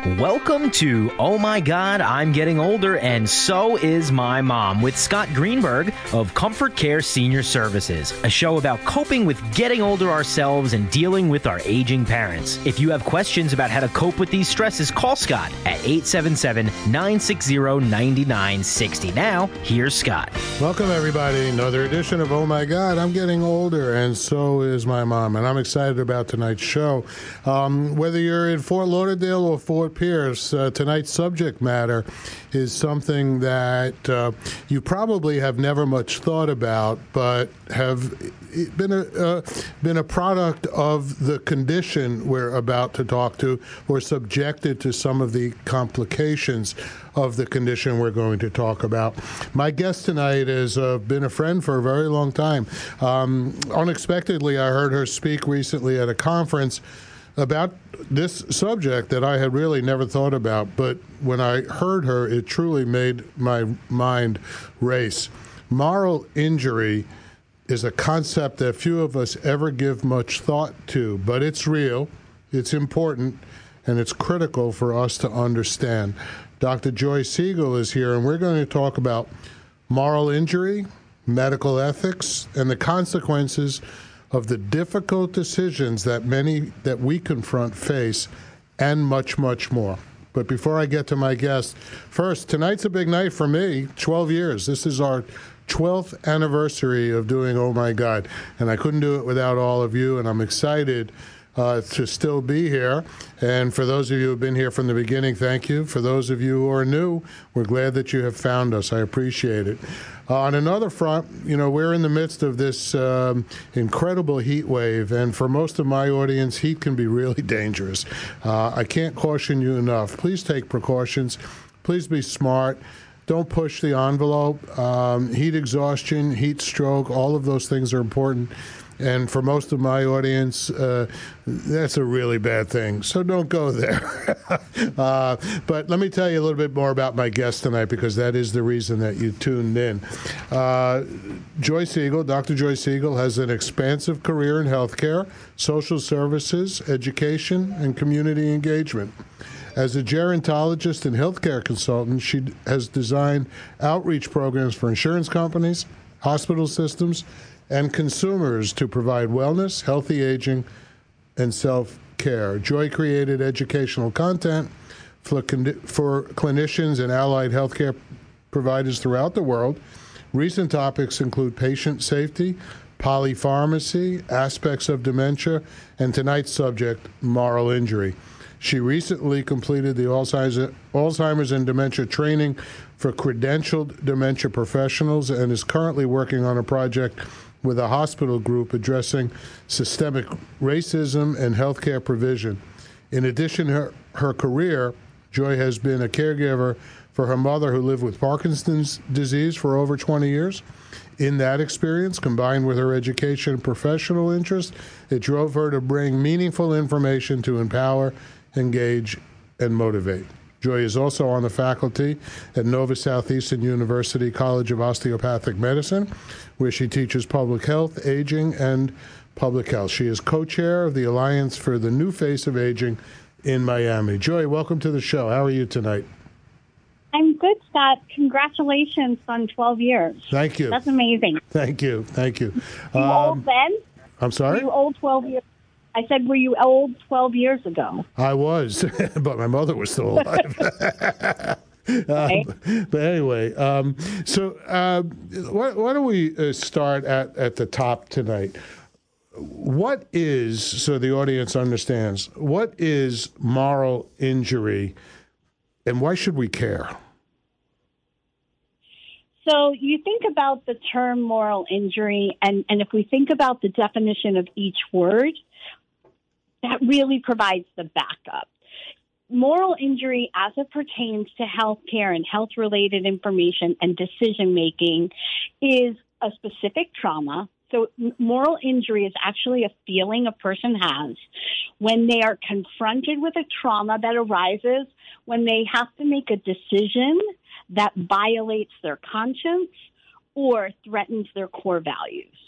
Welcome to Oh My God, I'm Getting Older, and So Is My Mom with Scott Greenberg of Comfort Care Senior Services, a show about coping with getting older ourselves and dealing with our aging parents. If you have questions about how to cope with these stresses, call Scott at 877-960-9960. Now, here's Scott. Welcome, everybody. Another edition of Oh My God, I'm Getting Older, and So Is My Mom. And I'm excited about tonight's show. Whether you're in Fort Lauderdale or Fort Pierce, tonight's subject matter is something that you probably have never much thought about, but have been a product of the condition we're about to talk to, or subjected to some of the complications of the condition we're going to talk about. My guest tonight has been a friend for a very long time. Unexpectedly, I heard her speak recently at a conference about this subject that I had really never thought about, but when I heard her, it truly made my mind race. Moral injury is a concept that few of us ever give much thought to, but it's real, it's important, and it's critical for us to understand. Dr. Joy Siegel is here, and we're going to talk about moral injury, medical ethics, and the consequences of the difficult decisions that we confront face, and much, much more. But before I get to my guest, first, tonight's a big night for me, 12 years. This is our 12th anniversary of doing Oh My God, and I couldn't do it without all of you, and I'm excited to still be here. And for those of you who have been here from the beginning, thank you. For those of you who are new, we're glad that you have found us. I appreciate it. On another front, we're in the midst of this incredible heat wave, and for most of my audience, heat can be really dangerous. I can't caution you enough. Please take precautions. Please be smart. Don't push the envelope. Heat exhaustion, heat stroke, all of those things are important. And for most of my audience, that's a really bad thing. So don't go there. But let me tell you a little bit more about my guest tonight, because that is the reason that you tuned in. Joy Siegel, Dr. Joy Siegel, has an expansive career in healthcare, social services, education, and community engagement. As a gerontologist and healthcare consultant, she has designed outreach programs for insurance companies, hospital systems, and consumers to provide wellness, healthy aging, and self-care. Joy created educational content for clinicians and allied healthcare providers throughout the world. Recent topics include patient safety, polypharmacy, aspects of dementia, and tonight's subject, moral injury. She recently completed the Alzheimer's and dementia training for credentialed dementia professionals and is currently working on a project with a hospital group addressing systemic racism and healthcare provision. In addition to her career, Joy has been a caregiver for her mother, who lived with Parkinson's disease for over 20 years. In that experience, combined with her education and professional interest, it drove her to bring meaningful information to empower, engage, and motivate. Joy is also on the faculty at Nova Southeastern University College of Osteopathic Medicine, where she teaches public health, aging, and public health. She is co-chair of the Alliance for the New Face of Aging in Miami. Joy, welcome to the show. How are you tonight? I'm good, Scott. Congratulations on 12 years. Thank you. That's amazing. Thank you. Thank you. Were you old then? I'm sorry? Were you old 12 years? I said, were you old 12 years ago? I was, but my mother was still alive. Okay. But anyway, so why don't we start at the top tonight? What is, so the audience understands, what is moral injury, and why should we care? So you think about the term moral injury, and if we think about the definition of each word, that really provides the backup. Moral injury, as it pertains to healthcare and health-related information and decision-making, is a specific trauma. So moral injury is actually a feeling a person has when they are confronted with a trauma that arises when they have to make a decision that violates their conscience or threatens their core values,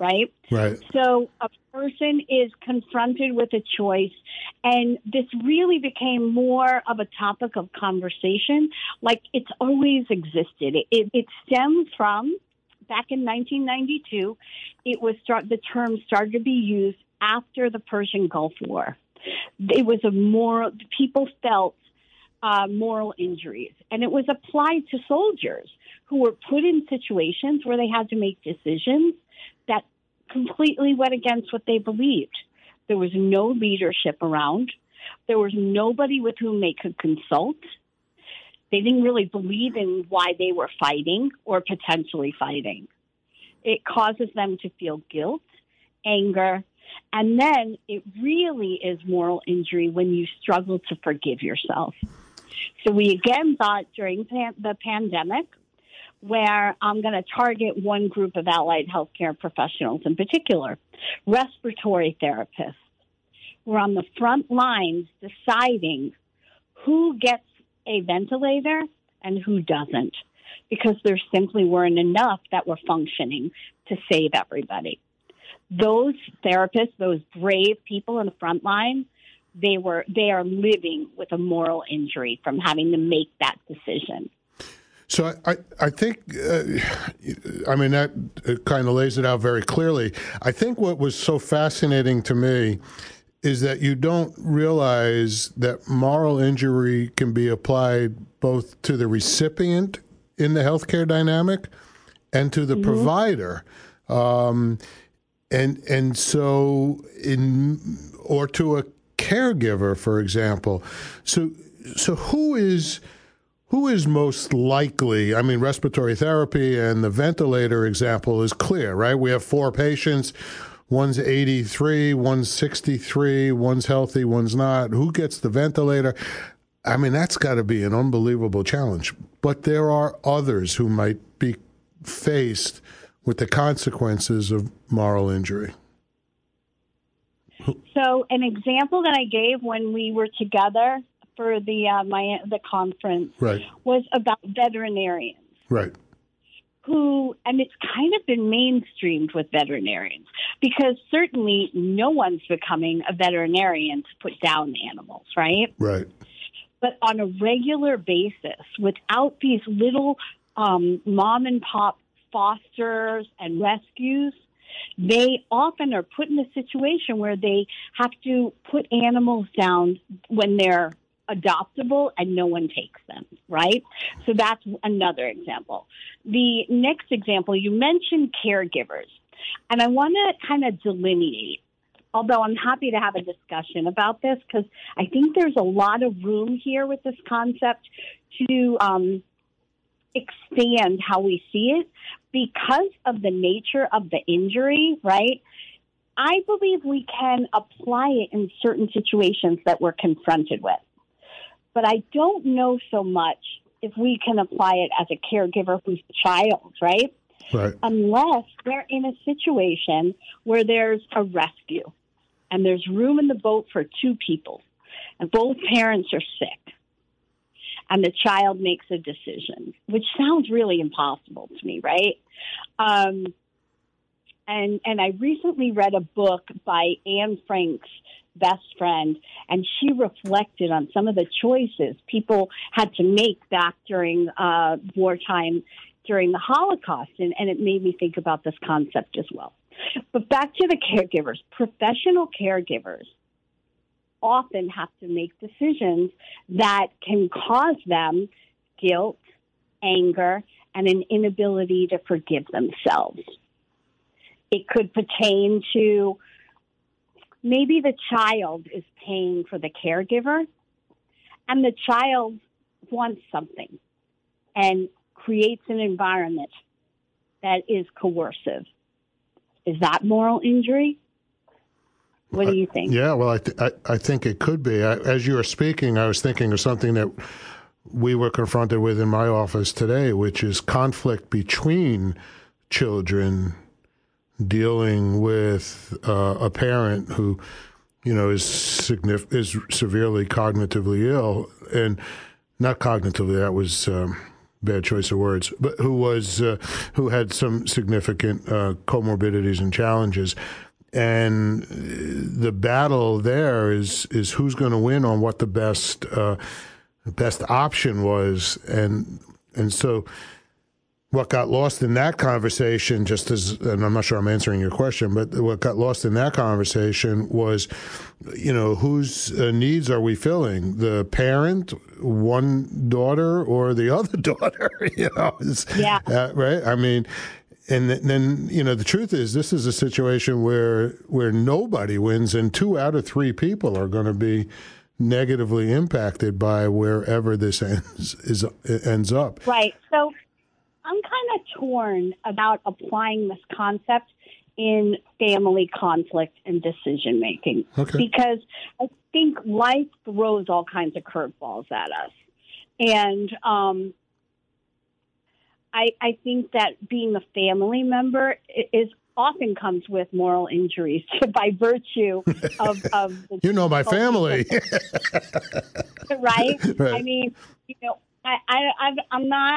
right? Right. So a person is confronted with a choice, and this really became more of a topic of conversation, like it's always existed. It stems from back in 1992. The term started to be used after the Persian Gulf War. It was people felt moral injuries, and it was applied to soldiers who were put in situations where they had to make decisions that completely went against what they believed. There was no leadership around. There was nobody with whom they could consult. They didn't really believe in why they were fighting or potentially fighting. It causes them to feel guilt, anger, and then it really is moral injury when you struggle to forgive yourself. So we again thought during the pandemic, where I'm going to target one group of allied healthcare professionals in particular, respiratory therapists. We're on the front lines deciding who gets a ventilator and who doesn't, because there simply weren't enough that were functioning to save everybody. Those therapists, those brave people in the front line, they are living with a moral injury from having to make that decision. So I think, that kind of lays it out very clearly. I think what was so fascinating to me is that you don't realize that moral injury can be applied both to the recipient in the healthcare dynamic and to the provider. Or to a caregiver, for example. So who is most likely? I mean, respiratory therapy and the ventilator example is clear, right? We have 4 patients. One's 83, one's 63, one's healthy, one's not. Who gets the ventilator? I mean, that's got to be an unbelievable challenge. But there are others who might be faced with the consequences of moral injury. So an example that I gave when we were together for the conference was about veterinarians. Right. And it's kind of been mainstreamed with veterinarians, because certainly no one's becoming a veterinarian to put down animals, right? Right. But on a regular basis, without these little mom and pop fosters and rescues, they often are put in a situation where they have to put animals down when they're adoptable and no one takes them, right? So that's another example. The next example, you mentioned caregivers, and I want to kind of delineate, although I'm happy to have a discussion about this, because I think there's a lot of room here with this concept to expand how we see it because of the nature of the injury, right? I believe we can apply it in certain situations that we're confronted with. But I don't know so much if we can apply it as a caregiver who's child, right? Right. Unless we're in a situation where there's a rescue and there's room in the boat for 2 people and both parents are sick and the child makes a decision, which sounds really impossible to me, right? And I recently read a book by Anne Frank's best friend, and she reflected on some of the choices people had to make back during wartime, during the Holocaust, and it made me think about this concept as well. But back to the caregivers. Professional caregivers often have to make decisions that can cause them guilt, anger, and an inability to forgive themselves. It could pertain to maybe the child is paying for the caregiver and the child wants something and creates an environment that is coercive. Is that moral injury? What do you think? Yeah, well, I think it could be. As you were speaking, I was thinking of something that we were confronted with in my office today, which is conflict between children dealing with a parent who, is severely cognitively ill, and not cognitively. That was bad choice of words, but who had some significant comorbidities and challenges. And the battle there is who's going to win on what the best option was, and so what got lost in that conversation, and I'm not sure I'm answering your question, but what got lost in that conversation was, whose needs are we filling? The parent, one daughter, or the other daughter? Yeah. Right? I mean, and then, the truth is this is a situation where nobody wins, and 2 out of 3 people are going to be negatively impacted by wherever this ends up. Right. So I'm kind of torn about applying this concept in family conflict and decision making, because I think life throws all kinds of curveballs at us. And I think that being a family member is often comes with moral injuries by virtue of my family. Right? I mean, I'm not.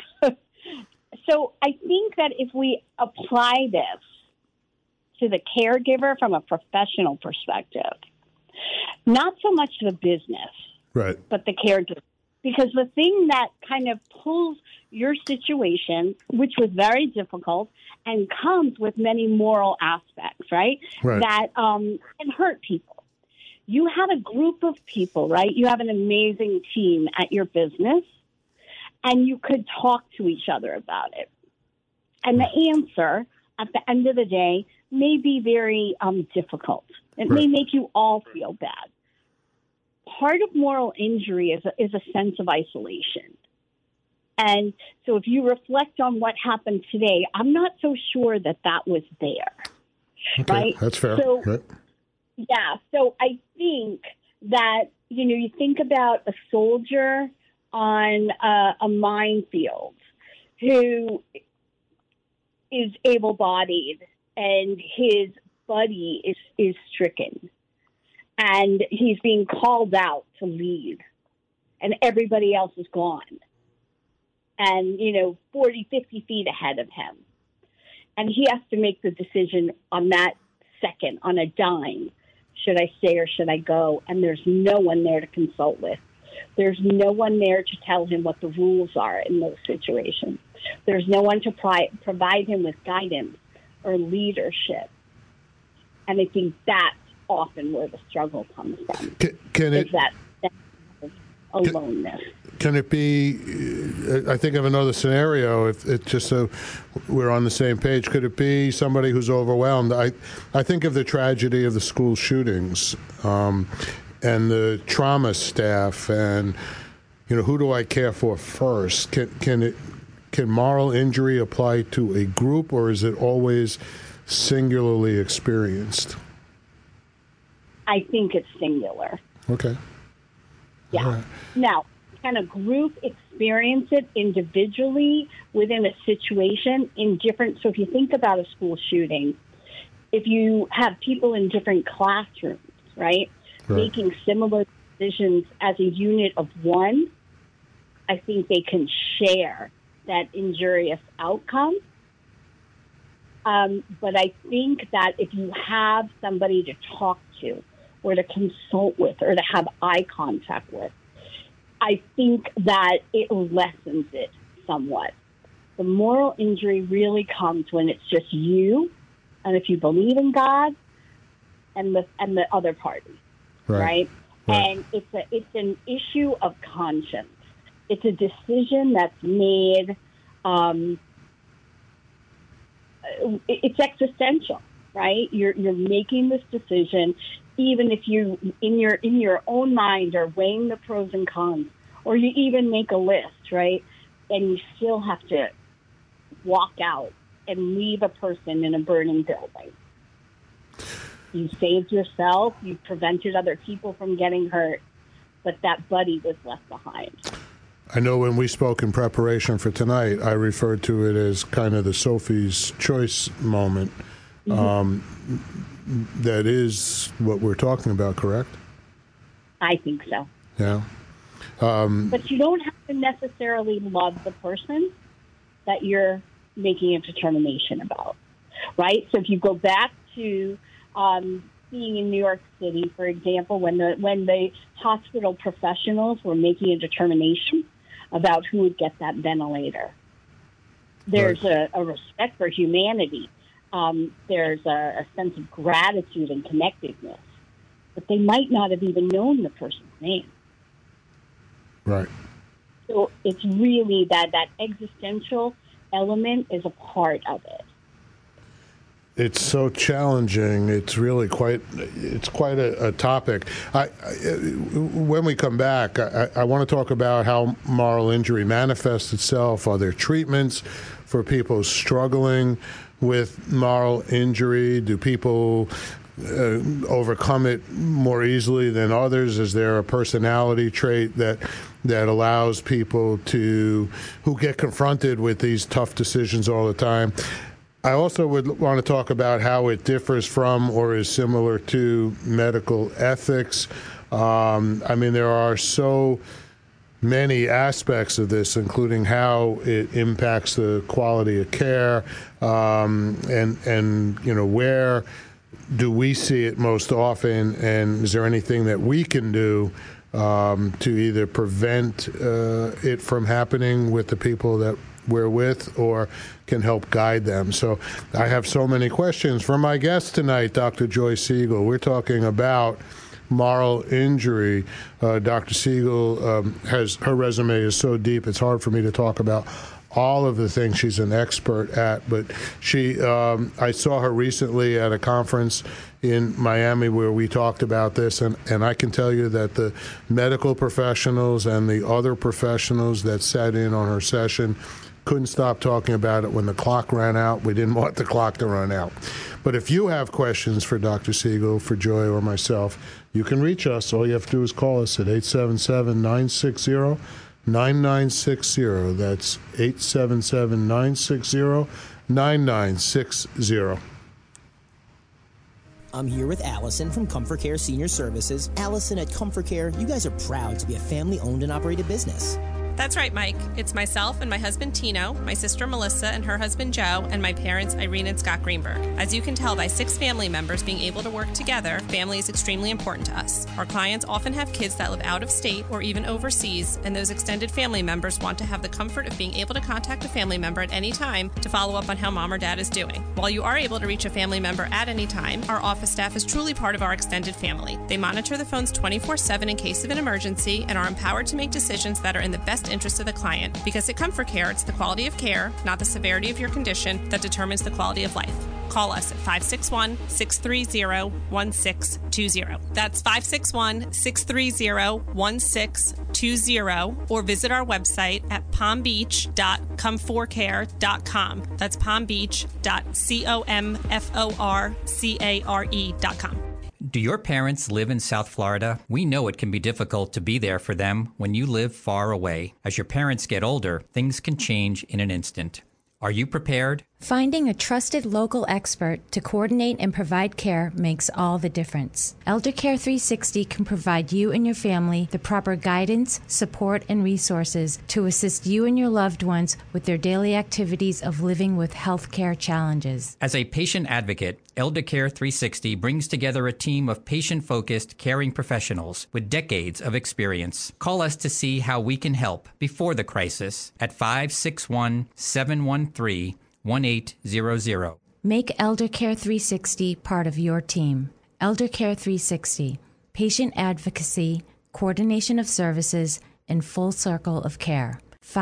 So I think that if we apply this to the caregiver from a professional perspective, not so much the business, right, but the caregiver, because the thing that kind of pulls your situation, which was very difficult and comes with many moral aspects, right, that can hurt people. You have a group of people, right? You have an amazing team at your business, and you could talk to each other about it. And the answer at the end of the day may be very difficult. It may make you all feel bad. Part of moral injury is a sense of isolation. And so if you reflect on what happened today, I'm not so sure that was there. Okay, right? That's fair. So, right. Yeah. So I think that, you think about a soldier on a minefield who is able-bodied and his buddy is stricken and he's being called out to lead and everybody else is gone and, 40, 50 feet ahead of him. And he has to make the decision on that second, on a dime. Should I stay or should I go? And there's no one there to consult with. There's no one there to tell him what the rules are in those situations. There's no one to provide him with guidance or leadership. And I think that's often where the struggle comes from. Is that aloneness. Can it be, I think of another scenario, if it's just so we're on the same page, could it be somebody who's overwhelmed? I think of the tragedy of the school shootings and the trauma staff and, who do I care for first? Can moral injury apply to a group, or is it always singularly experienced? I think it's singular. Okay. Yeah. Right. Now, can a group experience it individually within a situation in different? So if you think about a school shooting, if you have people in different classrooms, right, making similar decisions as a unit of one, I think they can share that injurious outcome. But I think that if you have somebody to talk to or to consult with or to have eye contact with, I think that it lessens it somewhat. The moral injury really comes when it's just you, and if you believe in God, and the other party, right? And it's an issue of conscience. It's a decision that's made. It's existential, right? You're making this decision, even if you in your own mind are weighing the pros and cons, or you even make a list, right? And you still have to walk out and leave a person in a burning building. You saved yourself, you prevented other people from getting hurt, but that buddy was left behind. I know when we spoke in preparation for tonight, I referred to it as kind of the Sophie's Choice moment. That is what we're talking about, correct? I think so. Yeah. But you don't have to necessarily love the person that you're making a determination about, right? So if you go back to being in New York City, for example, when the hospital professionals were making a determination about who would get that ventilator, there's a respect for humanity. There's a sense of gratitude and connectedness. But they might not have even known the person's name. Right. So it's really that existential element is a part of it. It's so challenging. It's really quite a topic. When we come back, I want to talk about how moral injury manifests itself. Are there treatments for people struggling with moral injury? Do people overcome it more easily than others? Is there a personality trait that allows people who get confronted with these tough decisions all the time? I also would want to talk about how it differs from or is similar to medical ethics. There are so many aspects of this, including how it impacts the quality of care, and where do we see it most often, and is there anything that we can do to either prevent it from happening with the people that we're with, or can help guide them. So I have so many questions for my guest tonight, Dr. Joy Siegel. We're talking about moral injury. Dr. Siegel her resume is so deep, it's hard for me to talk about all of the things she's an expert at, but I saw her recently at a conference in Miami where we talked about this, and I can tell you that the medical professionals and the other professionals that sat in on her session couldn't stop talking about it when the clock ran out. We didn't want the clock to run out. But if you have questions for Dr. Siegel, for Joy, or myself, you can reach us. All you have to do is call us at 877-960-9960. That's 877-960-9960. I'm here with Allison from Comfort Care Senior Services. Allison, at Comfort Care, you guys are proud to be a family-owned and operated business. That's right, Mike. It's myself and my husband, Tino, my sister, Melissa, and her husband, Joe, and my parents, Irene and Scott Greenberg. As you can tell by 6 family members being able to work together, family is extremely important to us. Our clients often have kids that live out of state or even overseas, and those extended family members want to have the comfort of being able to contact a family member at any time to follow up on how mom or dad is doing. While you are able to reach a family member at any time, our office staff is truly part of our extended family. They monitor the phones 24/7 in case of an emergency and are empowered to make decisions that are in the best interest of the client, because at Comfort Care, it's the quality of care, not the severity of your condition, that determines the quality of life. Call us at 561-630-1620. That's 561-630-1620, or visit our website at palmbeach.comforcare.com. That's palmbeach.comforcare.com. Do your parents live in South Florida? We know it can be difficult to be there for them when you live far away. As your parents get older, things can change in an instant. Are you prepared? Finding a trusted local expert to coordinate and provide care makes all the difference. Elder Care 360 can provide you and your family the proper guidance, support, and resources to assist you and your loved ones with their daily activities of living with health care challenges. As a patient advocate, Elder Care 360 brings together a team of patient-focused caring professionals with decades of experience. Call us to see how we can help before the crisis at 561-713-1800. Make Elder Care 360 part of your team. Elder Care 360, patient advocacy, coordination of services, and full circle of care.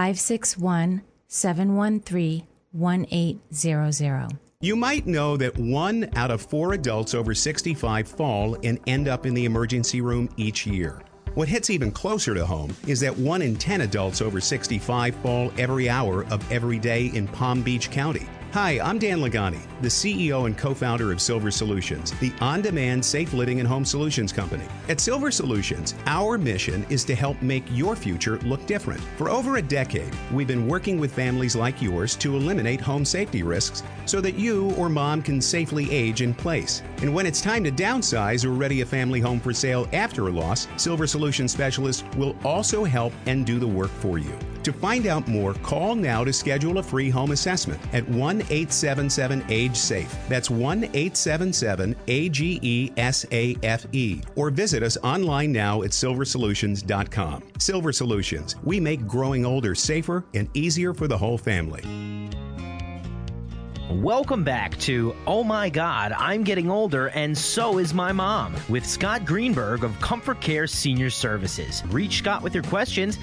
561-713-1800. You might know that 1 out of 4 adults over 65 fall and end up in the emergency room each year. What hits even closer to home is that 1 in 10 adults over 65 fall every hour of every day in Palm Beach County. Hi, I'm Dan Lagani, the CEO and co-founder of Silver Solutions, the on-demand safe living and home solutions company. At Silver Solutions, our mission is to help make your future look different. For over a decade, we've been working with families like yours to eliminate home safety risks so that you or mom can safely age in place. And when it's time to downsize or ready a family home for sale after a loss, Silver Solutions specialists will also help and do the work for you. To find out more, call now to schedule a free home assessment at 1-877-AGE-SAFE. That's 1-877-AGE-SAFE. Or visit us online now at silversolutions.com. Silver Solutions. We make growing older safer and easier for the whole family. Welcome back to Oh My God, I'm Getting Older and So Is My Mom with Scott Greenberg of Comfort Care Senior Services. Reach Scott with your questions,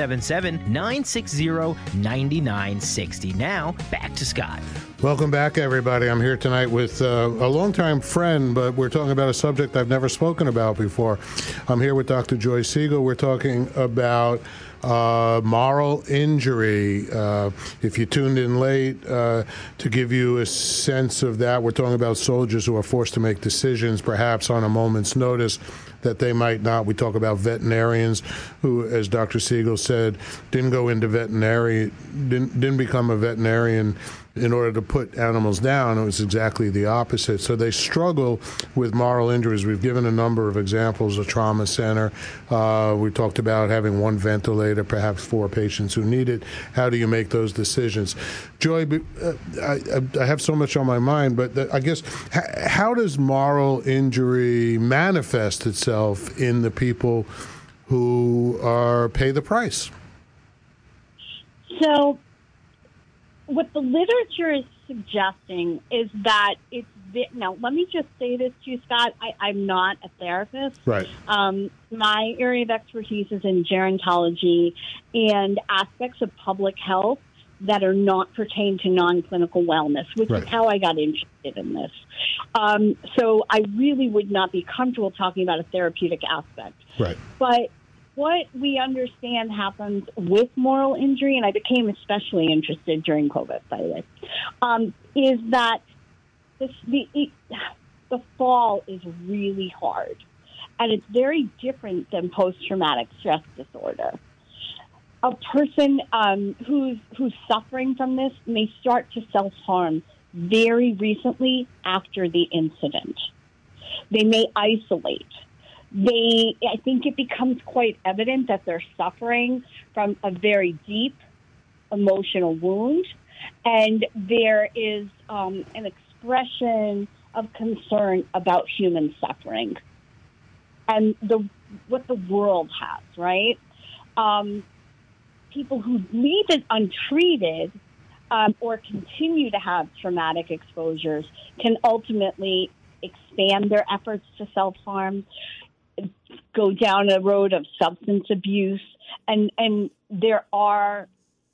877-960-9960. Now, back to Scott. Welcome back, everybody. I'm here tonight with a longtime friend, but we're talking about a subject I've never spoken about before. I'm here with Dr. Joy Siegel. We're talking about moral injury. If you tuned in late, to give you a sense of that, we're talking about soldiers who are forced to make decisions, perhaps on a moment's notice, that they might not. We talk about veterinarians who, as Dr. Siegel said, didn't go into veterinary, didn't become a veterinarian in order to put animals down. It was exactly the opposite. So they struggle with moral injuries. We've given a number of examples, a trauma center. We talked about having one ventilator, perhaps 4 patients who need it. How do you make those decisions? Joy, I have so much on my mind, but I guess, how does moral injury manifest itself in the people who pay the price? So what the literature is suggesting is that it's now, let me just say this to you, Scott. I'm not a therapist. Right. My area of expertise is in gerontology and aspects of public health that are not pertain to non-clinical wellness, which is how I got interested in this. So I really would not be comfortable talking about a therapeutic aspect. Right. But what we understand happens with moral injury, and I became especially interested during COVID, by the way, is that the fall is really hard. And it's very different than post-traumatic stress disorder. A person who's suffering from this may start to self-harm very recently after the incident. They may isolate. I think it becomes quite evident that they're suffering from a very deep emotional wound, and there is an expression of concern about human suffering and what the world has, right? People who leave it untreated or continue to have traumatic exposures can ultimately expand their efforts to self-harm, go down a road of substance abuse, and there are,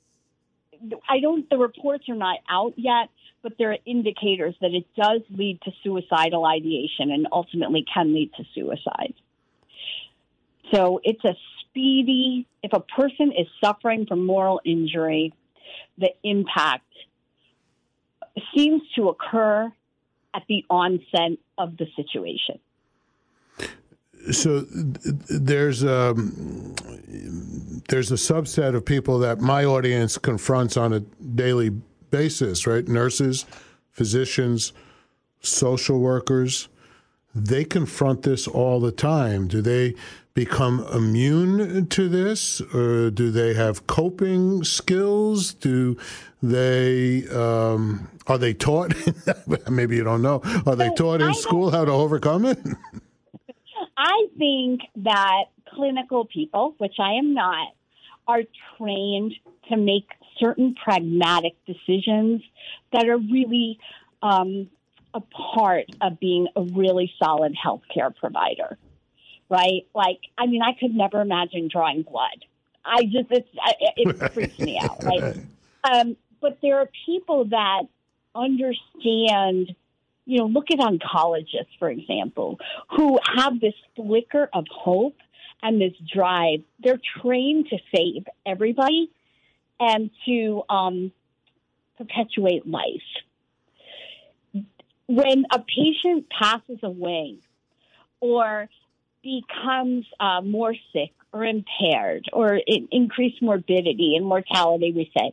the reports are not out yet, but there are indicators that it does lead to suicidal ideation and ultimately can lead to suicide. So it's if a person is suffering from moral injury, the impact seems to occur at the onset of the situation. So there's a subset of people that my audience confronts on a daily basis, right? Nurses, physicians, social workers. They confront this all the time. Do they become immune to this, or do they have coping skills? Do they are they taught? Maybe you don't know. Are they taught in school how to overcome it? I think that clinical people, which I am not, are trained to make certain pragmatic decisions that are really a part of being a really solid healthcare provider, right? Like, I mean, I could never imagine drawing blood. It freaks me out, right? But there are people that understand. You know, look at oncologists, for example, who have this flicker of hope and this drive. They're trained to save everybody and to perpetuate life. when a patient passes away or becomes more sick or impaired or increased morbidity and mortality, we say,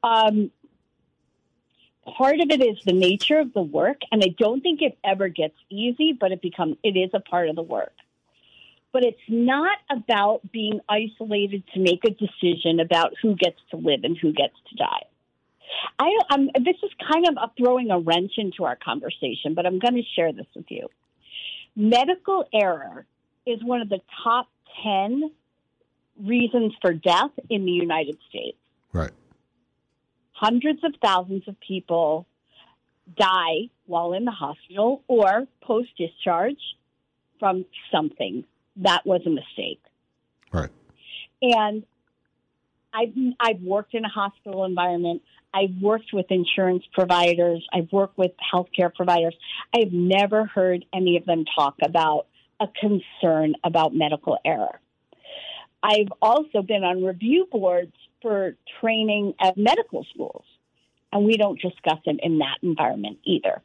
part of it is the nature of the work, and I don't think it ever gets easy, but it is a part of the work. But it's not about being isolated to make a decision about who gets to live and who gets to die. This is kind of throwing a wrench into our conversation, but I'm going to share this with you. Medical error is one of the top 10 reasons for death in the United States. Right. Hundreds of thousands of people die while in the hospital or post-discharge from something that was a mistake. Right. And I've worked in a hospital environment. I've worked with insurance providers. I've worked with healthcare providers. I've never heard any of them talk about a concern about medical error. I've also been on review boards for training at medical schools, and we don't discuss it in that environment either.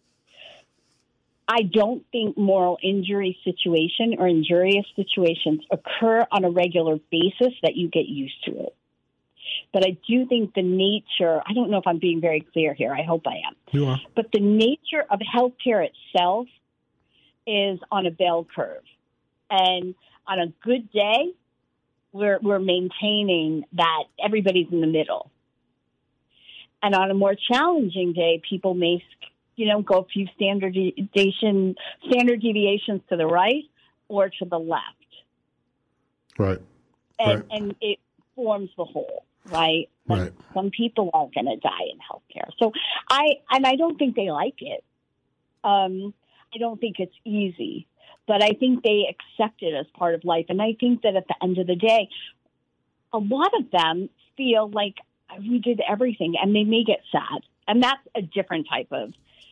I don't think moral injury situation or injurious situations occur on a regular basis that you get used to it. But I do think the nature, I don't know if I'm being very clear here. I hope I am. You are. But the nature of healthcare itself is on a bell curve. And on a good day, we're maintaining that everybody's in the middle. And on a more challenging day, people may, go a few standard deviations to the right or to the left. Right. And it forms the whole, right? Right. Some people are going to die in healthcare. So I don't think they like it. I don't think it's easy, but I think they accept it as part of life. And I think that at the end of the day, a lot of them feel like we did everything, and they may get sad. And that's a different type of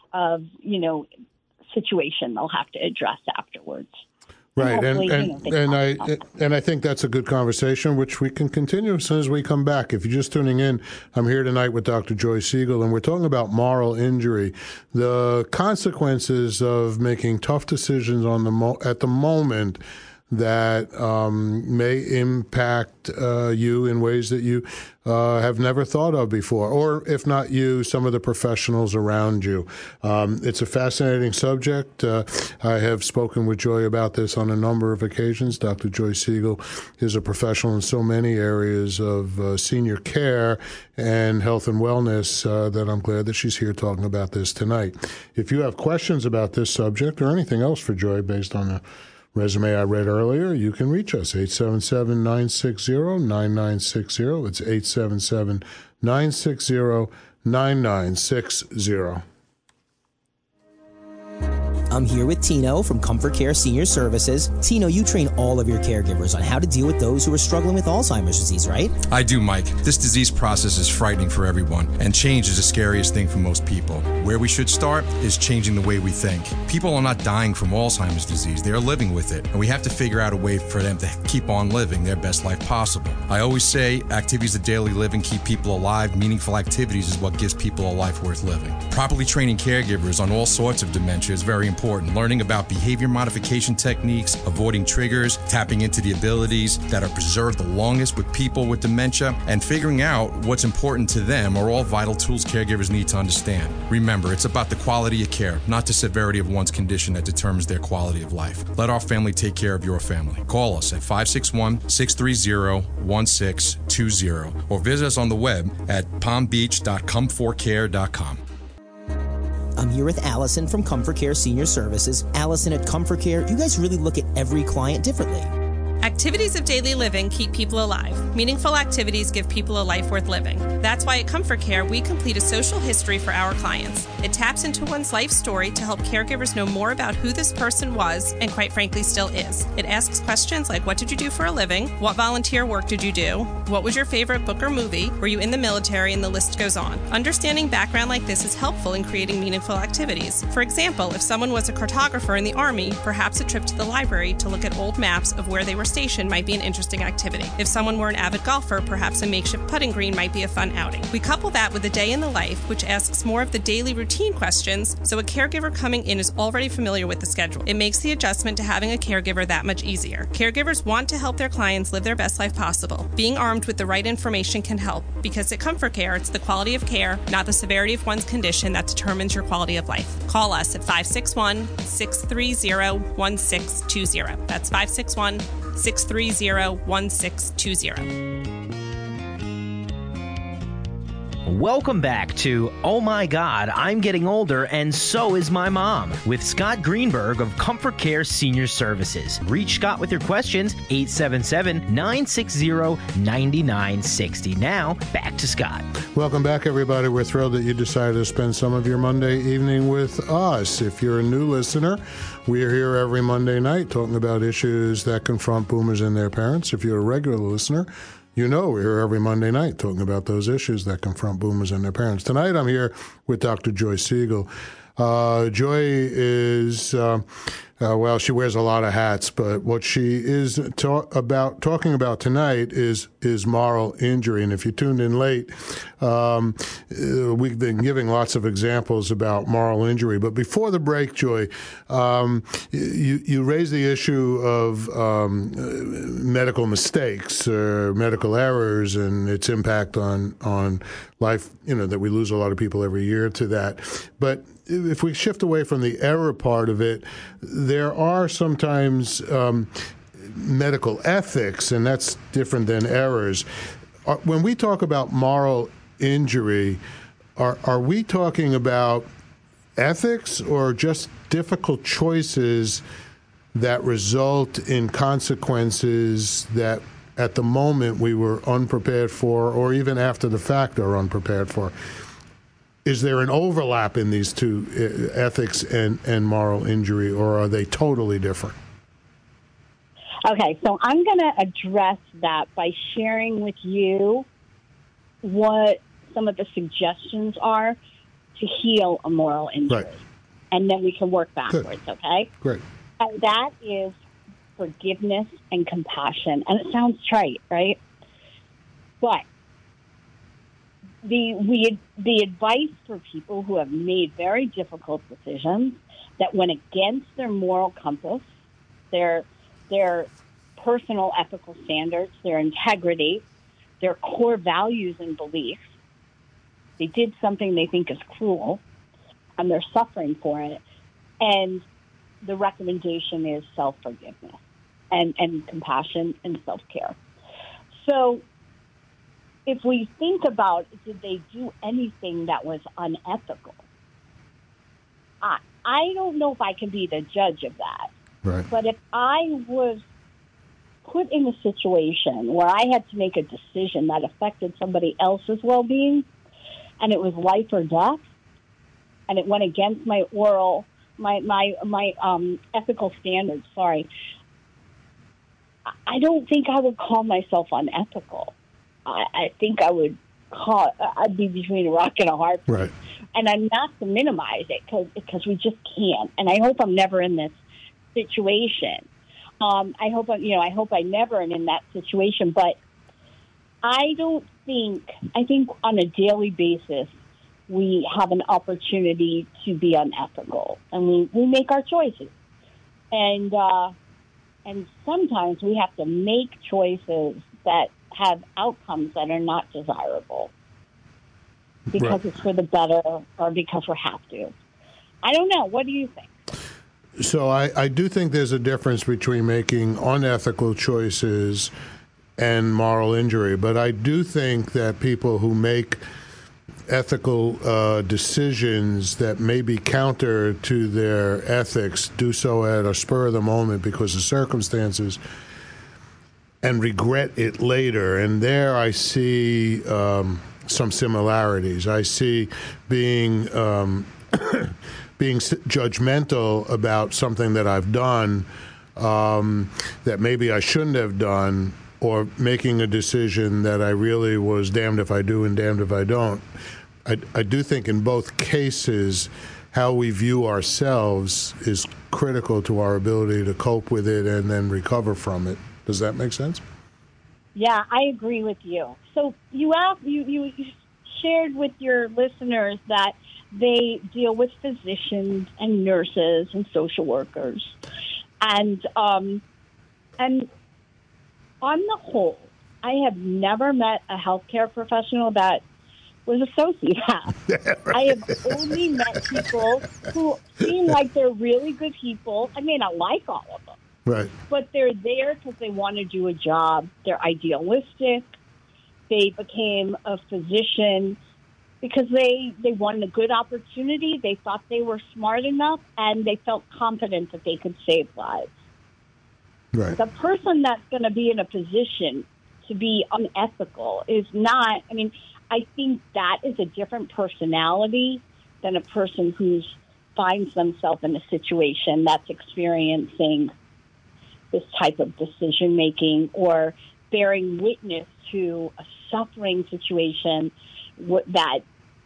situation they'll have to address afterwards. Right, and I think that's a good conversation, which we can continue as soon as we come back. If you're just tuning in, I'm here tonight with Dr. Joy Siegel, and we're talking about moral injury, the consequences of making tough decisions at the moment that may impact you in ways that you have never thought of before, or if not you, some of the professionals around you. It's a fascinating subject. I have spoken with Joy about this on a number of occasions. Dr. Joy Siegel is a professional in so many areas of senior care and health and wellness that I'm glad that she's here talking about this tonight. If you have questions about this subject or anything else for Joy based on the resume I read earlier, you can reach us, 877-960-9960. It's 877-960-9960. I'm here with Tino from Comfort Care Senior Services. Tino, you train all of your caregivers on how to deal with those who are struggling with Alzheimer's disease, right? I do, Mike. This disease process is frightening for everyone, and change is the scariest thing for most people. Where we should start is changing the way we think. People are not dying from Alzheimer's disease. They are living with it, and we have to figure out a way for them to keep on living their best life possible. I always say activities of daily living keep people alive. Meaningful activities is what gives people a life worth living. Properly training caregivers on all sorts of dementia is very important. Learning about behavior modification techniques, avoiding triggers, tapping into the abilities that are preserved the longest with people with dementia, and figuring out what's important to them are all vital tools caregivers need to understand. Remember, it's about the quality of care, not the severity of one's condition that determines their quality of life. Let our family take care of your family. Call us at 561-630-1620 or visit us on the web at palmbeach.comfortcare.com. I'm here with Allison from Comfort Care Senior Services. Allison, at Comfort Care, you guys really look at every client differently. Activities of daily living keep people alive. Meaningful activities give people a life worth living. That's why at Comfort Care, we complete a social history for our clients. It taps into one's life story to help caregivers know more about who this person was and, quite frankly, still is. It asks questions like, what did you do for a living? What volunteer work did you do? What was your favorite book or movie? Were you in the military? And the list goes on. Understanding background like this is helpful in creating meaningful activities. For example, if someone was a cartographer in the Army, perhaps a trip to the library to look at old maps of where they were station might be an interesting activity. If someone were an avid golfer, perhaps a makeshift putting green might be a fun outing. We couple that with a day in the life, which asks more of the daily routine questions, so a caregiver coming in is already familiar with the schedule. It makes the adjustment to having a caregiver that much easier. Caregivers want to help their clients live their best life possible. Being armed with the right information can help, because at Comfort Care, it's the quality of care, not the severity of one's condition, that determines your quality of life. Call us at 561-630-1620. That's 561-630-1620. Welcome back to Oh My God, I'm Getting Older and So Is My Mom with Scott Greenberg of Comfort Care Senior Services. Reach Scott with your questions, 877-960-9960. Now, back to Scott. Welcome back, everybody. We're thrilled that you decided to spend some of your Monday evening with us. If you're a new listener, we are here every Monday night talking about issues that confront boomers and their parents. If you're a regular listener, you know we're here every Monday night talking about those issues that confront boomers and their parents. Tonight I'm here with Dr. Joy Siegel. Joy is, well, she wears a lot of hats, but what she is talking about tonight is moral injury. And if you tuned in late, we've been giving lots of examples about moral injury. But before the break, Joy, you raised the issue of medical mistakes or medical errors and its impact on life, that we lose a lot of people every year to that. But if we shift away from the error part of it, there are sometimes medical ethics, and that's different than errors. When we talk about moral injury, are we talking about ethics or just difficult choices that result in consequences that at the moment we were unprepared for, or even after the fact are unprepared for? Is there an overlap in these two, ethics and moral injury, or are they totally different? Okay, so I'm going to address that by sharing with you what some of the suggestions are to heal a moral injury. Right. And then we can work backwards, Good. Okay? Great. And that is forgiveness and compassion. And it sounds trite, right? But the advice for people who have made very difficult decisions that went against their moral compass, their personal ethical standards, their integrity, their core values and beliefs, they did something they think is cruel, and they're suffering for it. And the recommendation is self-forgiveness and compassion and self-care. So if we think about, did they do anything that was unethical? I don't know if I can be the judge of that. Right. But if I was put in a situation where I had to make a decision that affected somebody else's well-being, and it was life or death, and it went against my ethical standards, I don't think I would call myself unethical. I think I'd be between a rock and a hard place. Right. And I'm not to minimize it because we just can't. And I hope I'm never in this situation. I hope I never am in that situation. But I think on a daily basis, we have an opportunity to be unethical, and we make our choices. And sometimes we have to make choices that have outcomes that are not desirable because Right. it's for the better or because we have to. I don't know. What do you think? So I do think there's a difference between making unethical choices and moral injury, but I do think that people who make ethical decisions that may be counter to their ethics do so at a spur of the moment because of circumstances and regret it later. And there I see some similarities. I see being judgmental about something that I've done that maybe I shouldn't have done, or making a decision that I really was damned if I do and damned if I don't. I do think in both cases, how we view ourselves is critical to our ability to cope with it and then recover from it. Does that make sense? Yeah, I agree with you. So you shared with your listeners that they deal with physicians and nurses and social workers. And on the whole, I have never met a healthcare professional that was a sociopath. Right. I have only met people who seem like they're really good people. I may not like all of them. Right. But they're there because they want to do a job. They're idealistic. They became a physician because they wanted a good opportunity. They thought they were smart enough, and they felt confident that they could save lives. Right. The person that's going to be in a position to be unethical is not, I mean, I think that is a different personality than a person who finds themselves in a situation that's experiencing this type of decision-making or bearing witness to a suffering situation that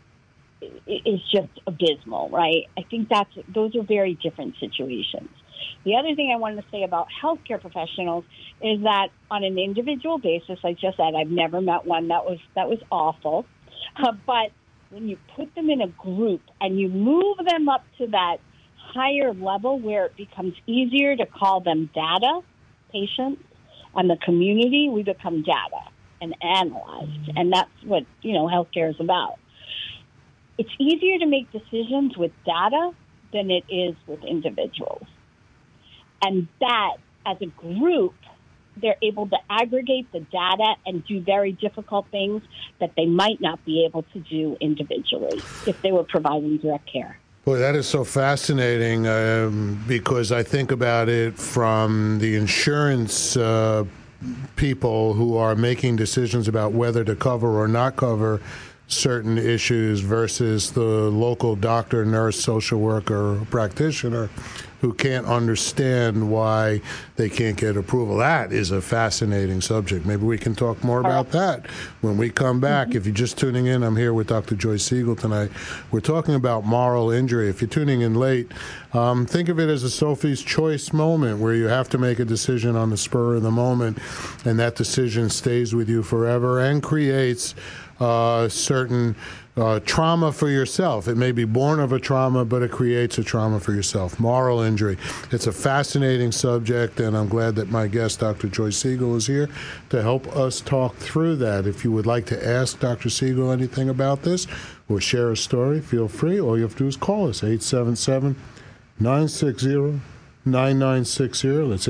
is just abysmal, right? I think those are very different situations. The other thing I wanted to say about healthcare professionals is that on an individual basis, I just said I've never met one that was awful. But when you put them in a group and you move them up to that higher level where it becomes easier to call them data patients and the community, we become data and analyzed. And that's what, healthcare is about. It's easier to make decisions with data than it is with individuals. And that, as a group, they're able to aggregate the data and do very difficult things that they might not be able to do individually if they were providing direct care. Boy, that is so fascinating because I think about it from the insurance people who are making decisions about whether to cover or not cover certain issues versus the local doctor, nurse, social worker, practitioner who can't understand why they can't get approval. That is a fascinating subject. Maybe we can talk more about that when we come back. If you're just tuning in, I'm here with Dr. Joyce Siegel tonight. We're talking about moral injury. If you're tuning in late, think of it as a Sophie's Choice moment where you have to make a decision on the spur of the moment, and that decision stays with you forever and creates certain trauma for yourself. It may be born of a trauma, but it creates a trauma for yourself. Moral injury. It's a fascinating subject, and I'm glad that my guest, Dr. Joyce Siegel, is here to help us talk through that. If you would like to ask Dr. Siegel anything about this or share a story, feel free. All you have to do is call us, 877-960-9960. That's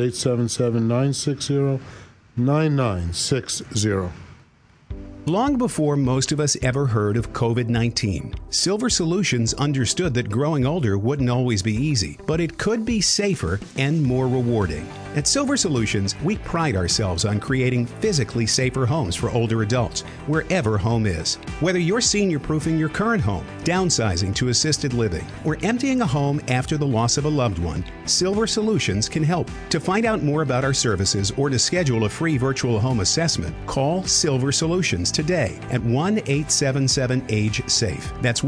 877-960-9960. Long before most of us ever heard of COVID-19, Silver Solutions understood that growing older wouldn't always be easy, but it could be safer and more rewarding. At Silver Solutions, we pride ourselves on creating physically safer homes for older adults, wherever home is. Whether you're senior-proofing your current home, downsizing to assisted living, or emptying a home after the loss of a loved one, Silver Solutions can help. To find out more about our services or to schedule a free virtual home assessment, call Silver Solutions today at 1-877-AGE-SAFE. That's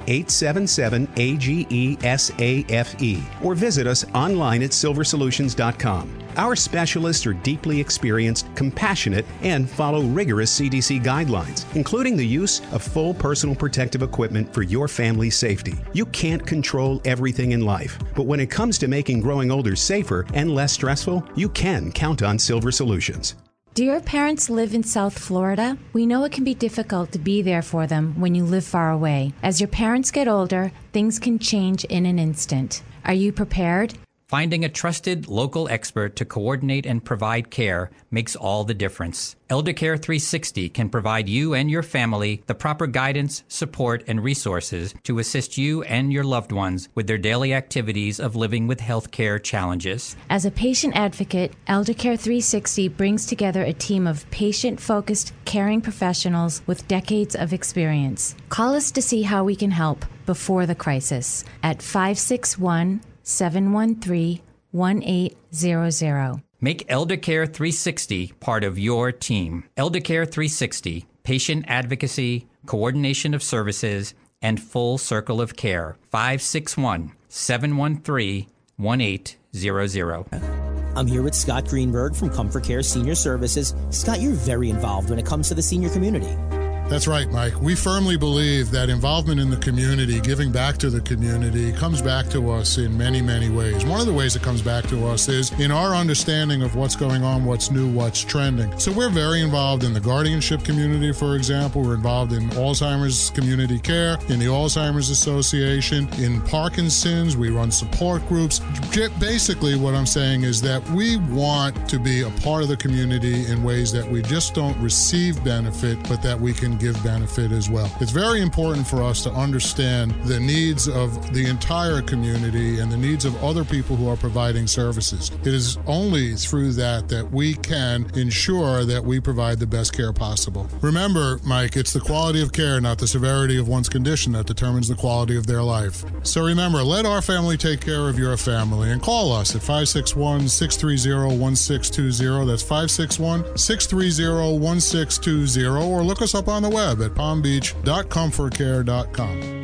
1-877-AGE-SAFE. Or visit us online at silversolutions.com. Our specialists are deeply experienced, compassionate, and follow rigorous CDC guidelines, including the use of full personal protective equipment for your family's safety. You can't control everything in life, but when it comes to making growing older safer and less stressful, you can count on Silver Solutions. Do your parents live in South Florida? We know it can be difficult to be there for them when you live far away. As your parents get older, things can change in an instant. Are you prepared? Finding a trusted local expert to coordinate and provide care makes all the difference. ElderCare 360 can provide you and your family the proper guidance, support, and resources to assist you and your loved ones with their daily activities of living with healthcare challenges. As a patient advocate, ElderCare 360 brings together a team of patient-focused, caring professionals with decades of experience. Call us to see how we can help before the crisis at 561-713-1800. Make ElderCare 360 part of your team. ElderCare 360, patient advocacy, coordination of services, and full circle of care. 561-713-1800. I'm here with Scott Greenberg from Comfort Care Senior Services. Scott, you're very involved when it comes to the senior community. That's right, Mike. We firmly believe that involvement in the community, giving back to the community, comes back to us in many, many ways. One of the ways it comes back to us is in our understanding of what's going on, what's new, what's trending. So we're very involved in the guardianship community, for example. We're involved in Alzheimer's community care, in the Alzheimer's Association, in Parkinson's. We run support groups. Basically, what I'm saying is that we want to be a part of the community in ways that we just don't receive benefit, but that we can give benefit as well. It's very important for us to understand the needs of the entire community and the needs of other people who are providing services. It is only through that that we can ensure that we provide the best care possible. Remember, Mike, it's the quality of care, not the severity of one's condition, that determines the quality of their life. So remember, let our family take care of your family and call us at 561-630-1620. That's 561-630-1620, or look us up on the web at palmbeach.comfortcare.com.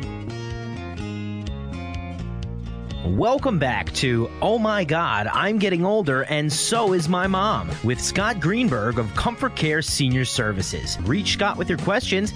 Welcome back to Oh My God, I'm Getting Older and So Is My Mom with Scott Greenberg of Comfort Care Senior Services. Reach Scott with your questions,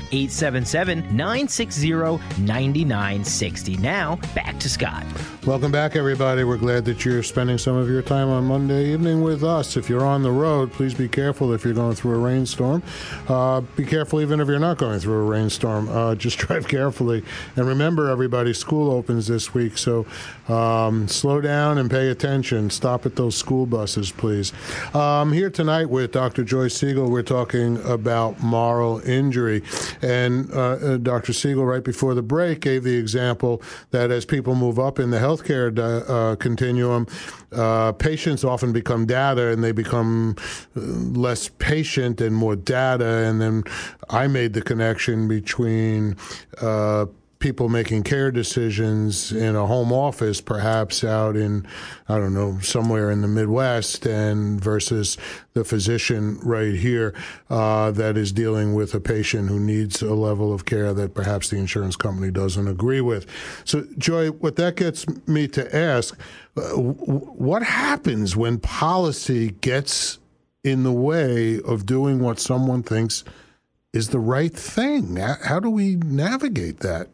877-960-9960. Now, back to Scott. Welcome back, everybody. We're glad that you're spending some of your time on Monday evening with us. If you're on the road, please be careful if you're going through a rainstorm. Be careful even if you're not going through a rainstorm. Just drive carefully. And remember, everybody, school opens this week, so slow down and pay attention. Stop at those school buses, please. Here tonight with Dr. Joyce Siegel, we're talking about moral injury. And Dr. Siegel, right before the break, gave the example that as people move up in the healthcare continuum, patients often become data, and they become less patient and more data. And then I made the connection between people making care decisions in a home office, perhaps out in, I don't know, somewhere in the Midwest, and versus the physician right here that is dealing with a patient who needs a level of care that perhaps the insurance company doesn't agree with. So, Joy, what that gets me to ask, what happens when policy gets in the way of doing what someone thinks is the right thing? How do we navigate that?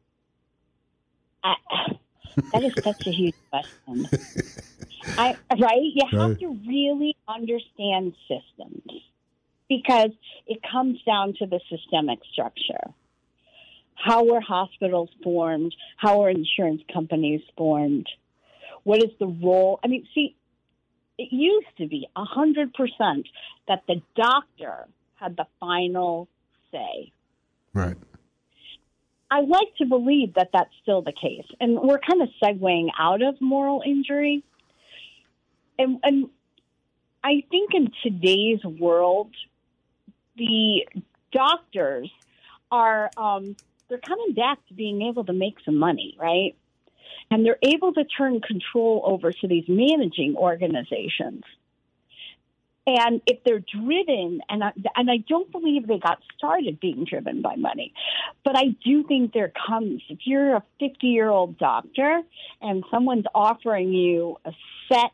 That is such a huge question. Right? You have to really understand systems, because it comes down to the systemic structure. How were hospitals formed? How are insurance companies formed? What is the role? I mean, see, it used to be 100% that the doctor had the final say. Right. I like to believe that that's still the case. And we're kind of segueing out of moral injury. And I think in today's world, the doctors are, they're coming back to being able to make some money, right? And they're able to turn control over to these managing organizations. And if they're driven, and I don't believe they got started being driven by money, but I do think there comes, if you're a 50-year-old doctor and someone's offering you a set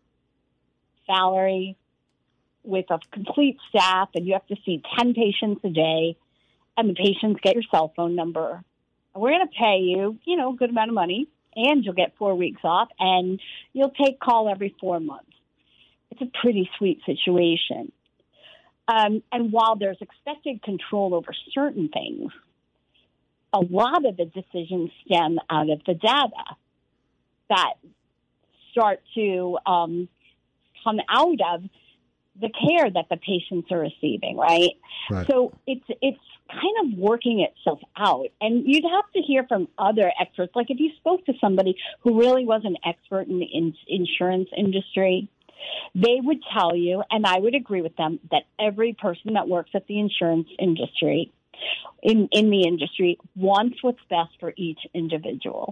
salary with a complete staff and you have to see 10 patients a day, and the patients get your cell phone number, and we're going to pay you, a good amount of money, and you'll get 4 weeks off, and you'll take call every 4 months. It's a pretty sweet situation. And while there's expected control over certain things, a lot of the decisions stem out of the data that start to come out of the care that the patients are receiving, right? So it's kind of working itself out. And you'd have to hear from other experts. Like if you spoke to somebody who really was an expert in the insurance industry, they would tell you, and I would agree with them, that every person that works at the insurance industry, in the industry, wants what's best for each individual.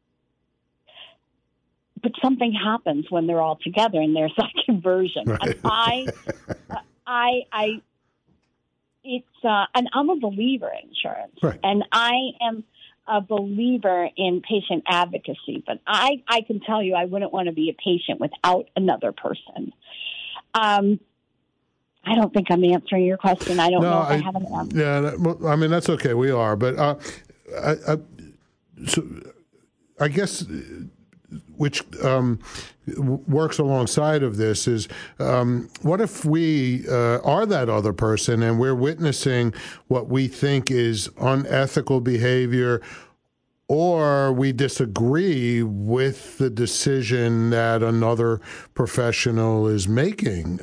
But something happens when they're all together, and there's that conversion. Right. And I'm a believer in insurance, right. And I am a believer in patient advocacy, but I can tell you I wouldn't want to be a patient without another person. I don't think I'm answering your question. I don't know if I have an answer. Yeah, well, I mean, that's okay. We are. But I guess which works alongside of this is what if we are that other person and we're witnessing what we think is unethical behavior, or we disagree with the decision that another professional is making,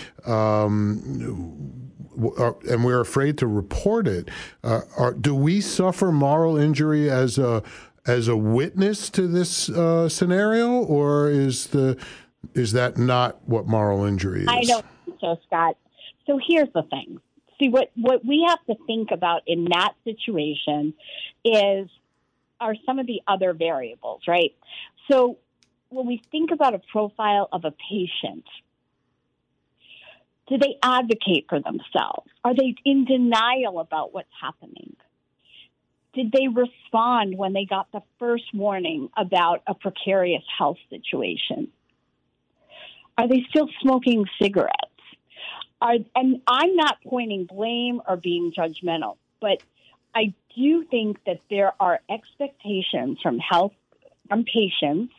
and we're afraid to report it. Do we suffer moral injury as a witness to this scenario, or is that not what moral injury is? I don't think so, Scott. So here's the thing. See, what we have to think about in that situation are some of the other variables, right? So when we think about a profile of a patient, do they advocate for themselves? Are they in denial about what's happening? Did they respond when they got the first warning about a precarious health situation? Are they still smoking cigarettes? And I'm not pointing blame or being judgmental, but I do think that there are expectations from patients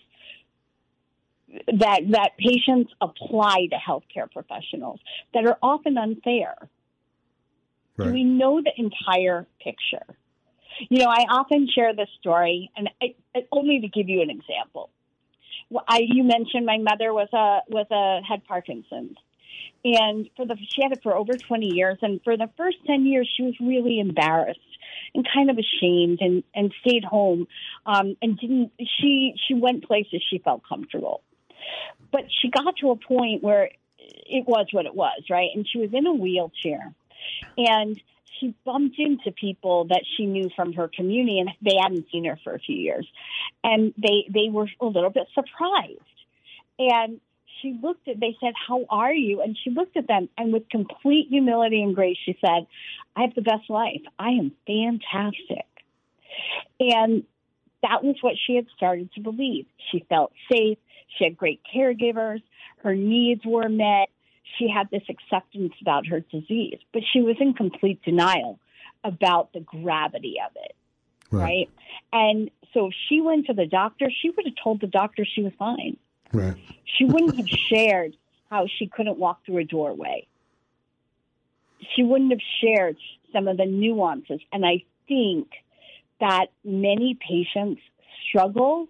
that patients apply to healthcare professionals that are often unfair. Right. Do we know the entire picture? You know, I often share this story, and only to give you an example. You mentioned my mother had Parkinson's, and she had it for over 20 years. And for the first 10 years, she was really embarrassed and kind of ashamed, and stayed home, and she went places she felt comfortable. But she got to a point where it was what it was, right? And she was in a wheelchair, and she bumped into people that she knew from her community, and they hadn't seen her for a few years. And they were a little bit surprised. And they said, "How are you?" And she looked at them, and with complete humility and grace, she said, "I have the best life. I am fantastic." And that was what she had started to believe. She felt safe. She had great caregivers. Her needs were met. She had this acceptance about her disease, but she was in complete denial about the gravity of it, right? And so if she went to the doctor, she would have told the doctor she was fine. Right. She wouldn't have shared how she couldn't walk through a doorway. She wouldn't have shared some of the nuances. And I think that many patients struggle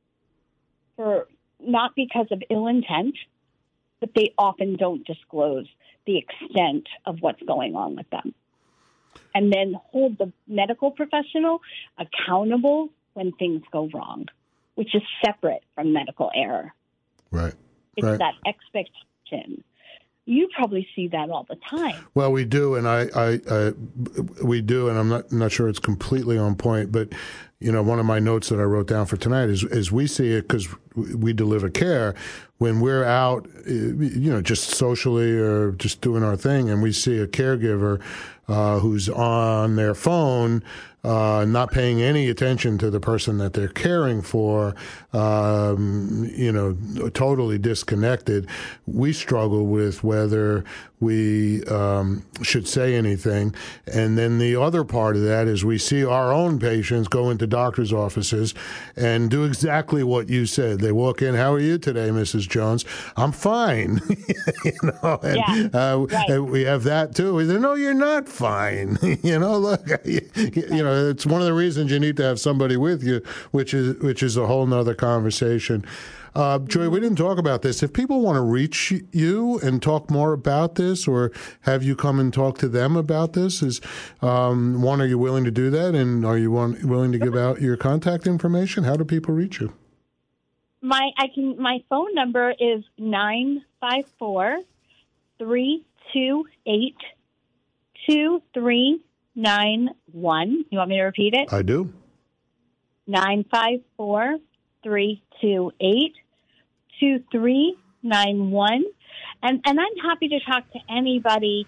not because of ill intent, but they often don't disclose the extent of what's going on with them. And then hold the medical professional accountable when things go wrong, which is separate from medical error. Right. It's that expectation. You probably see that all the time. Well, we do, and we do, and I'm not sure it's completely on point, but you know, one of my notes that I wrote down for tonight is we see it because we deliver care when we're out, you know, just socially or just doing our thing, and we see a caregiver who's on their phone, not paying any attention to the person that they're caring for, you know, totally disconnected. We struggle with whether we should say anything. And then the other part of that is we see our own patients go into doctor's offices and do exactly what you said. They walk in, "How are you today, Mrs. Jones?" "I'm fine." You know, and, right. And we have that too. We say, "No, you're not fine." You know, look, you know, it's one of the reasons you need to have somebody with you, which is a whole nother conversation. Joy, we didn't talk about this. If people want to reach you and talk more about this, or have you come and talk to them about this, are you willing to do that? And are you willing to give out your contact information? How do people reach you? My phone number is 954-328-2391. You want me to repeat it? I do. 954-328-2391. And I'm happy to talk to anybody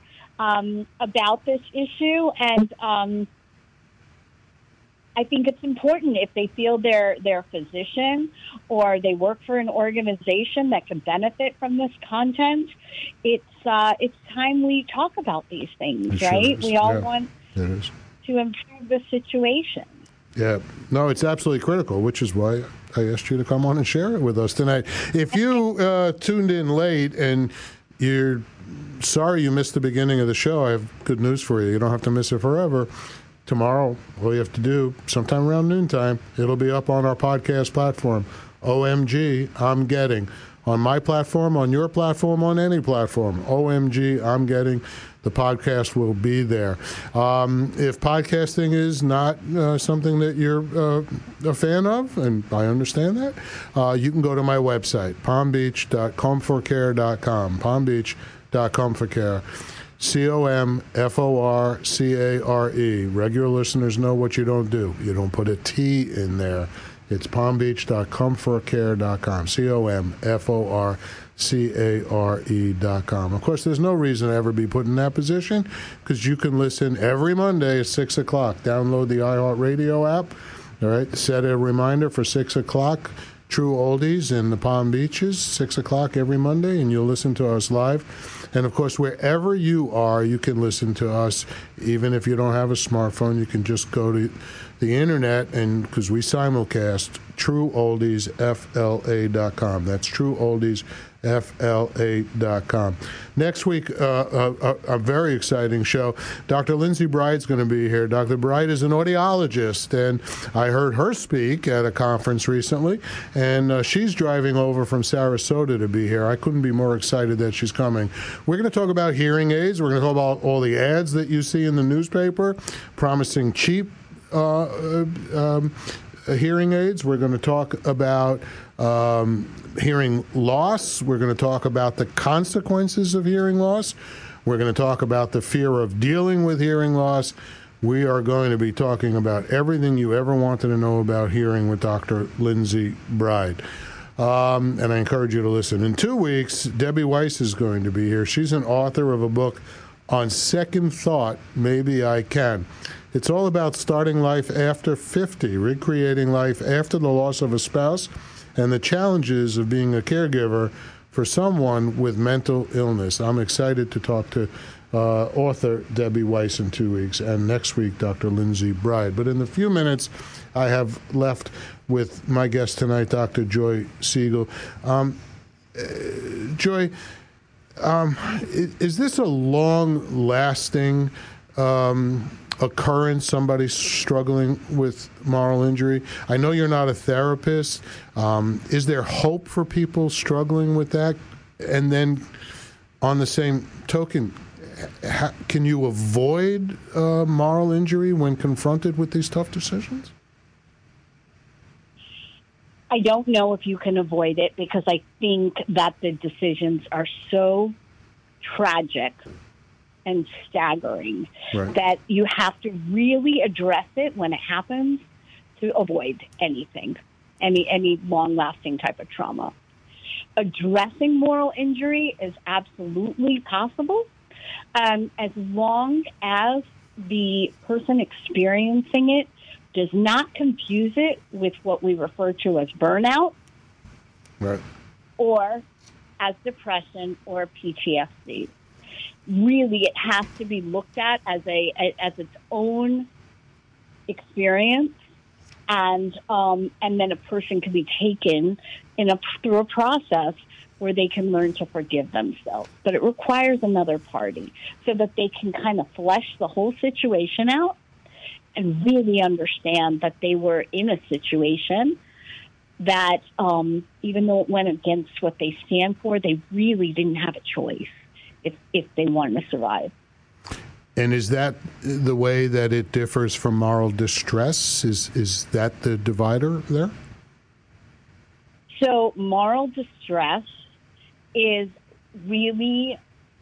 I think it's important if they feel their physician or they work for an organization that can benefit from this content. It's time we talk about these things, right? We all want to improve the situation. Yeah, no, it's absolutely critical, which is why I asked you to come on and share it with us tonight. If you tuned in late and you're sorry you missed the beginning of the show, I have good news for you. You don't have to miss it forever. Tomorrow, all you have to do, sometime around noontime, it'll be up on our podcast platform. OMG, I'm Getting. On my platform, on your platform, on any platform. OMG, I'm Getting. The podcast will be there. If podcasting is not something that you're a fan of, and I understand that, you can go to my website, palmbeach.comforcare.com. palmbeach.comforcare. COMFORCARE. Regular listeners know what you don't do. You don't put a T in there. It's palmbeach.comforcare.com. COMFORCARE.com. Of course, there's no reason to ever be put in that position because you can listen every Monday at 6 o'clock. Download the iHeartRadio app. All right, set a reminder for 6 o'clock. True Oldies in the Palm Beaches, 6 o'clock every Monday, and you'll listen to us live. And, of course, wherever you are, you can listen to us. Even if you don't have a smartphone, you can just go to the Internet, and because we simulcast, TrueOldiesFLA.com. That's TrueOldiesFLA.com. Next week, a very exciting show. Dr. Lindsay Bride's going to be here. Dr. Bride is an audiologist, and I heard her speak at a conference recently, and she's driving over from Sarasota to be here. I couldn't be more excited that she's coming. We're going to talk about hearing aids. We're going to talk about all the ads that you see in the newspaper promising cheap hearing aids. We're going to talk about hearing loss. We're going to talk about the consequences of hearing loss. We're going to talk about the fear of dealing with hearing loss. We are going to be talking about everything you ever wanted to know about hearing with Dr. Lindsay Bride. And I encourage you to listen. In 2 weeks, Debbie Weiss is going to be here. She's an author of a book, On Second Thought, Maybe I Can. It's all about starting life after 50, recreating life after the loss of a spouse, and the challenges of being a caregiver for someone with mental illness. I'm excited to talk to author Debbie Weiss in 2 weeks, and next week, Dr. Lindsay Bride. But in the few minutes I have left with my guest tonight, Dr. Joy Siegel. Joy, is this a long-lasting occurrence, somebody struggling with moral injury? I know you're not a therapist. Is there hope for people struggling with that? And then on the same token, can you avoid moral injury when confronted with these tough decisions? I don't know if you can avoid it because I think that the decisions are so tragic and staggering that you have to really address it when it happens to avoid anything, any long-lasting type of trauma. Addressing moral injury is absolutely possible as long as the person experiencing it does not confuse it with what we refer to as burnout or as depression or PTSD. Really, it has to be looked at as its own experience, and then a person can be taken through a process where they can learn to forgive themselves. But it requires another party so that they can kind of flesh the whole situation out and really understand that they were in a situation that, even though it went against what they stand for, they really didn't have a choice if they wanted to survive. And is that the way that it differs from moral distress? Is that the divider there? So moral distress is really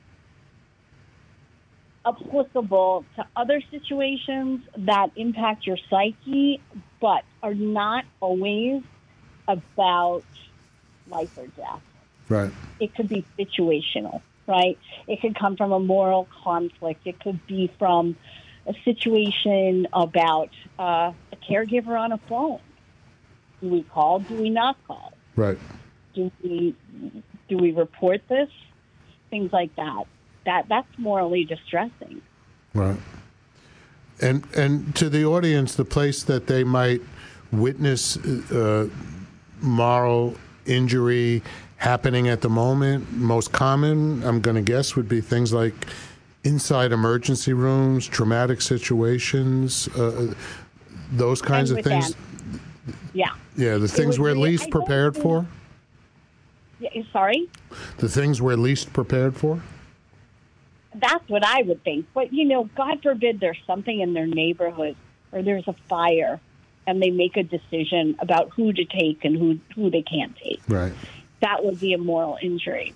applicable to other situations that impact your psyche, but are not always about life or death. Right. It could be situational, right? It could come from a moral conflict. It could be from a situation about a caregiver on a phone. Do we call? Do we not call? Right. Do we report this? Things like that. That's morally distressing. Right. And to the audience, the place that they might witness moral injury happening at the moment, most common, I'm going to guess, would be things like inside emergency rooms, traumatic situations, those kinds of things. Yeah. Yeah, the things we're least prepared for. Yeah, sorry? The things we're least prepared for? That's what I would think. But, God forbid there's something in their neighborhood or there's a fire and they make a decision about who to take and who they can't take. Right. That would be a moral injury.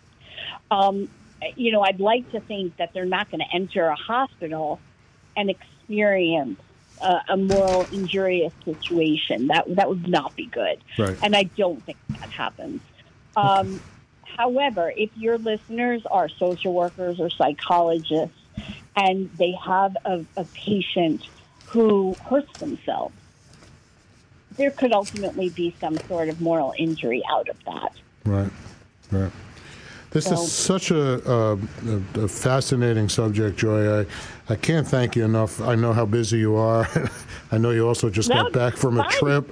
I'd like to think that they're not going to enter a hospital and experience a moral injurious situation. That would not be good. Right. And I don't think that happens. However, if your listeners are social workers or psychologists and they have a patient who hurts themselves, there could ultimately be some sort of moral injury out of that. Right, right. This is such a fascinating subject, Joy. I can't thank you enough. I know how busy you are. I know you also just got back from a trip.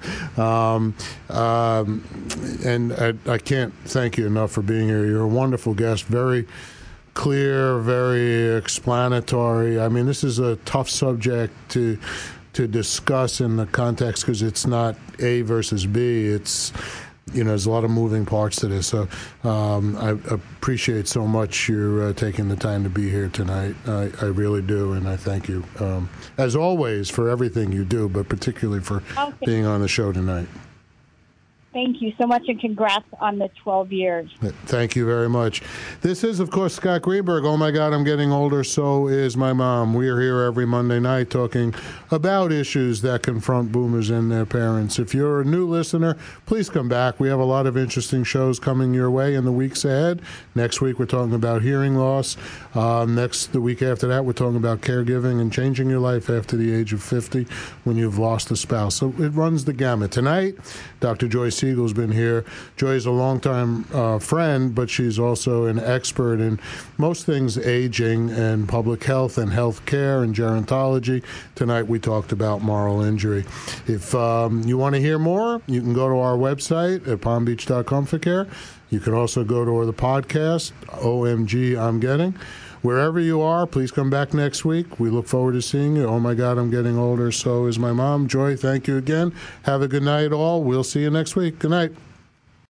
And I can't thank you enough for being here. You're a wonderful guest, very clear, very explanatory. I mean, this is a tough subject to discuss in the context because it's not A versus B. It's there's a lot of moving parts to this. So I appreciate so much you taking the time to be here tonight. I really do, and I thank you, as always, for everything you do, but particularly for being on the show tonight. Thank you so much, and congrats on the 12 years. Thank you very much. This is, of course, Scott Greenberg. Oh, my God, I'm getting older. So is my mom. We are here every Monday night talking about issues that confront boomers and their parents. If you're a new listener, please come back. We have a lot of interesting shows coming your way in the weeks ahead. Next week, we're talking about hearing loss. The week after that, we're talking about caregiving and changing your life after the age of 50 when you've lost a spouse. So it runs the gamut. Tonight, Dr. Joy Siegel's been here. Joy is a longtime friend, but she's also an expert in most things aging and public health and health care and gerontology. Tonight we talked about moral injury. If you want to hear more, you can go to our website at palmbeach.comfortcare. You can also go to the podcast, OMG I'm Getting. Wherever you are, please come back next week. We look forward to seeing you. Oh, my God, I'm getting older. So is my mom. Joy, thank you again. Have a good night, all. We'll see you next week. Good night.